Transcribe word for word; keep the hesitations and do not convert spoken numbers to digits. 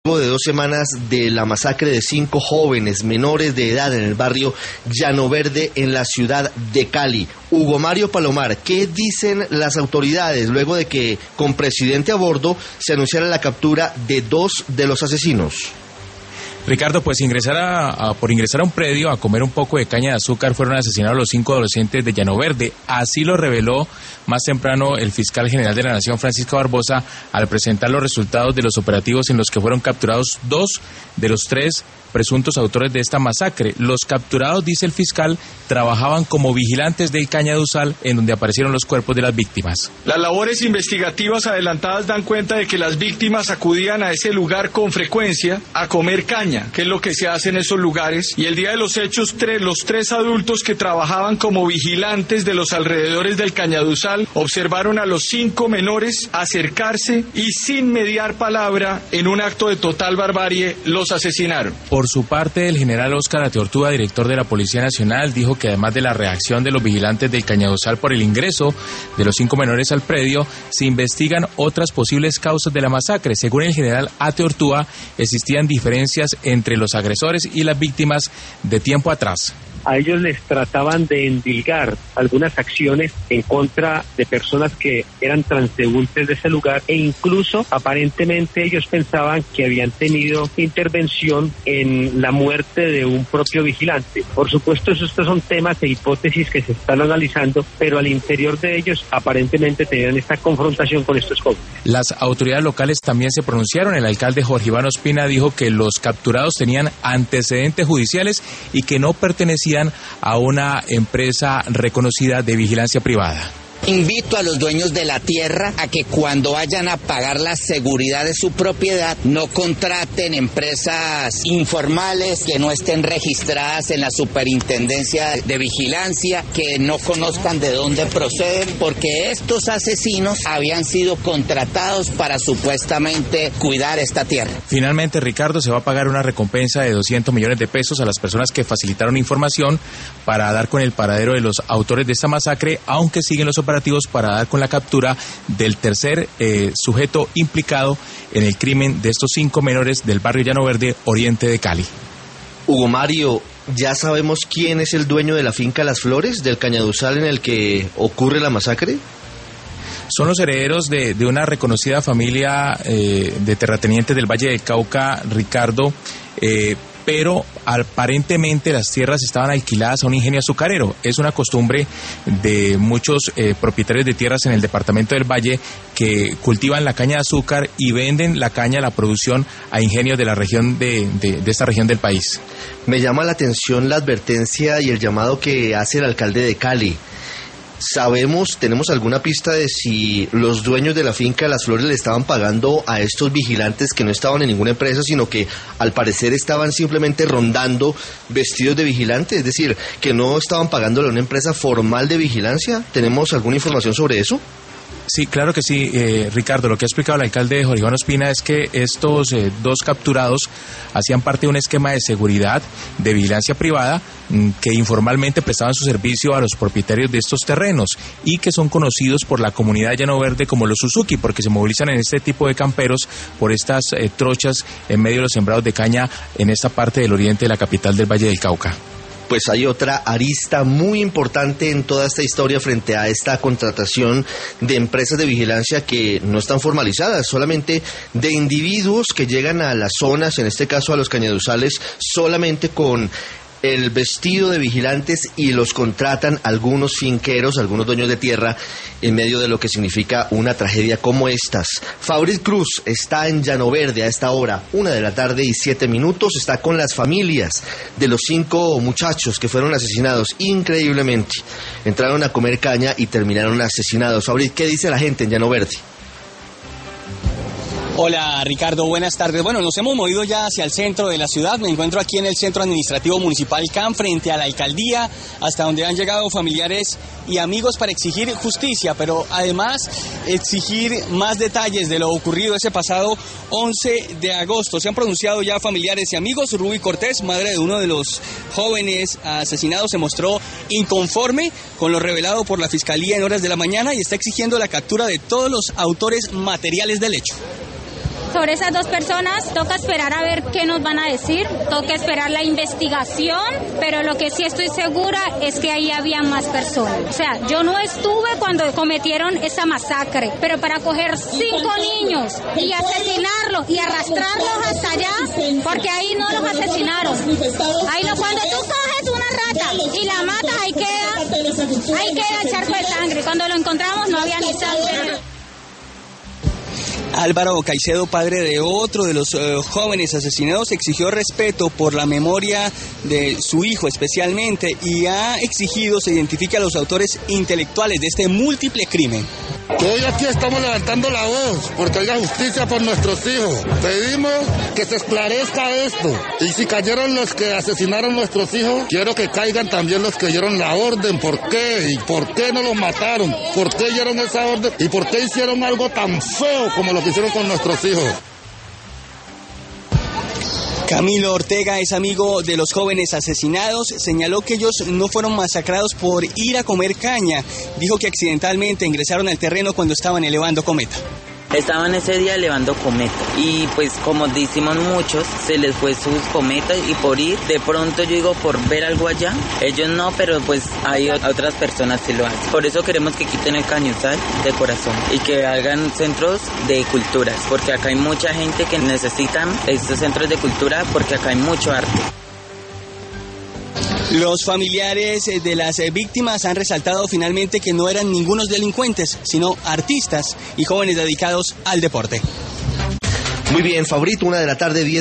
de dos semanas de la masacre de cinco jóvenes menores de edad en el barrio Llano Verde en la ciudad de Cali. Hugo Mario Palomar, ¿qué dicen las autoridades luego de que con presidente a bordo se anunciara la captura de dos de los asesinos? Ricardo, pues ingresar a, a, por ingresar a un predio a comer un poco de caña de azúcar fueron asesinados los cinco adolescentes de Llano Verde. Así lo reveló más temprano el fiscal general de la Nación, Francisco Barbosa, al presentar los resultados de los operativos en los que fueron capturados dos de los tres presuntos autores de esta masacre. Los capturados, dice el fiscal, trabajaban como vigilantes del Cañaduzal, en donde aparecieron los cuerpos de las víctimas. Las labores investigativas adelantadas dan cuenta de que las víctimas acudían a ese lugar con frecuencia a comer caña, que es lo que se hace en esos lugares, y el día de los hechos, tres, los tres adultos que trabajaban como vigilantes de los alrededores del Cañaduzal observaron a los cinco menores acercarse y sin mediar palabra, en un acto de total barbarie, los asesinaron. Por su parte, el general Óscar Ateortúa, director de la Policía Nacional, dijo que además de la reacción de los vigilantes del Cañaduzal por el ingreso de los cinco menores al predio, se investigan otras posibles causas de la masacre. Según el general Ateortúa, existían diferencias entre los agresores y las víctimas de tiempo atrás. A ellos les trataban de endilgar algunas acciones en contra de personas que eran transeúntes de ese lugar, e incluso aparentemente ellos pensaban que habían tenido intervención en la muerte de un propio vigilante. Por supuesto, estos son temas e hipótesis que se están analizando, pero al interior de ellos aparentemente tenían esta confrontación con estos jóvenes. Las autoridades locales también se pronunciaron. El alcalde Jorge Iván Ospina dijo que los capturados tenían antecedentes judiciales y que no pertenecían a una empresa reconocida de vigilancia privada. Invito a los dueños de la tierra a que cuando vayan a pagar la seguridad de su propiedad no contraten empresas informales que no estén registradas en la superintendencia de vigilancia, que no conozcan de dónde proceden, porque estos asesinos habían sido contratados para supuestamente cuidar esta tierra. Finalmente, Ricardo, se va a pagar una recompensa de doscientos millones de pesos a las personas que facilitaron información para dar con el paradero de los autores de esta masacre, aunque siguen los operativos para dar con la captura del tercer eh, sujeto implicado en el crimen de estos cinco menores del barrio Llano Verde, oriente de Cali. Hugo Mario, ¿ya sabemos quién es el dueño de la finca Las Flores, del Cañaduzal en el que ocurre la masacre? Son los herederos de, de una reconocida familia eh, de terratenientes del Valle del Cauca, Ricardo, eh, pero aparentemente las tierras estaban alquiladas a un ingenio azucarero. Es una costumbre de muchos eh, propietarios de tierras en el departamento del Valle que cultivan la caña de azúcar y venden la caña, la producción, a ingenios de la región de, de, de esta región del país. Me llama la atención la advertencia y el llamado que hace el alcalde de Cali. ¿Sabemos, tenemos alguna pista de si los dueños de la finca Las Flores le estaban pagando a estos vigilantes que no estaban en ninguna empresa, sino que al parecer estaban simplemente rondando vestidos de vigilante? Es decir, que no estaban pagándole a una empresa formal de vigilancia. ¿Tenemos alguna información sobre eso? Sí, claro que sí, eh, Ricardo. Lo que ha explicado el alcalde Jorge Iván Ospina es que estos eh, dos capturados hacían parte de un esquema de seguridad, de vigilancia privada, mmm, que informalmente prestaban su servicio a los propietarios de estos terrenos y que son conocidos por la comunidad de Llano Verde como los Suzuki, porque se movilizan en este tipo de camperos por estas eh, trochas en medio de los sembrados de caña en esta parte del oriente de la capital del Valle del Cauca. Pues hay otra arista muy importante en toda esta historia frente a esta contratación de empresas de vigilancia que no están formalizadas, solamente de individuos que llegan a las zonas, en este caso a los cañaduzales, solamente con el vestido de vigilantes y los contratan algunos finqueros, algunos dueños de tierra, en medio de lo que significa una tragedia como estas. Fabriz Cruz está en Llano Verde a esta hora, una de la tarde y siete minutos, está con las familias de los cinco muchachos que fueron asesinados increíblemente. Entraron a comer caña y terminaron asesinados. Fabriz, ¿qué dice la gente en Llano Verde? Hola Ricardo, buenas tardes. Bueno, nos hemos movido ya hacia el centro de la ciudad. Me encuentro aquí en el Centro Administrativo Municipal C A M, frente a la alcaldía, hasta donde han llegado familiares y amigos para exigir justicia, pero además exigir más detalles de lo ocurrido ese pasado once de agosto. Se han pronunciado ya familiares y amigos. Ruby Cortés, madre de uno de los jóvenes asesinados, se mostró inconforme con lo revelado por la Fiscalía en horas de la mañana y está exigiendo la captura de todos los autores materiales del hecho. Sobre esas dos personas toca esperar a ver qué nos van a decir, toca esperar la investigación, pero lo que sí estoy segura es que ahí había más personas. O sea, yo no estuve cuando cometieron esa masacre, pero para coger cinco niños y asesinarlos y arrastrarlos hasta allá, porque ahí no los asesinaron. Ahí no, cuando tú coges una rata y la matas, ahí queda, ahí queda el charco de sangre. Cuando lo encontramos no había ni sangre. Álvaro Caicedo, padre de otro de los uh, jóvenes asesinados, exigió respeto por la memoria de su hijo especialmente y ha exigido se identifique a los autores intelectuales de este múltiple crimen. Hoy aquí estamos levantando la voz porque haya justicia por nuestros hijos. Pedimos que se esclarezca esto. Y si cayeron los que asesinaron a nuestros hijos, quiero que caigan también los que dieron la orden. ¿Por qué? ¿Y por qué no los mataron? ¿Por qué dieron esa orden? ¿Y por qué hicieron algo tan feo como lo que hicieron con nuestros hijos? Camilo Ortega es amigo de los jóvenes asesinados, señaló que ellos no fueron masacrados por ir a comer caña, dijo que accidentalmente ingresaron al terreno cuando estaban elevando cometa. Estaban ese día elevando cometas y pues como decimos muchos, se les fue sus cometas y por ir, de pronto yo digo por ver algo allá, ellos no, pero pues hay otras personas que lo hacen. Por eso queremos que quiten el cañuzal de corazón y que hagan centros de culturas, porque acá hay mucha gente que necesitan estos centros de cultura porque acá hay mucho arte. Los familiares de las víctimas han resaltado finalmente que no eran ningunos delincuentes, sino artistas y jóvenes dedicados al deporte. Muy bien, Favorito, una de la tarde, diez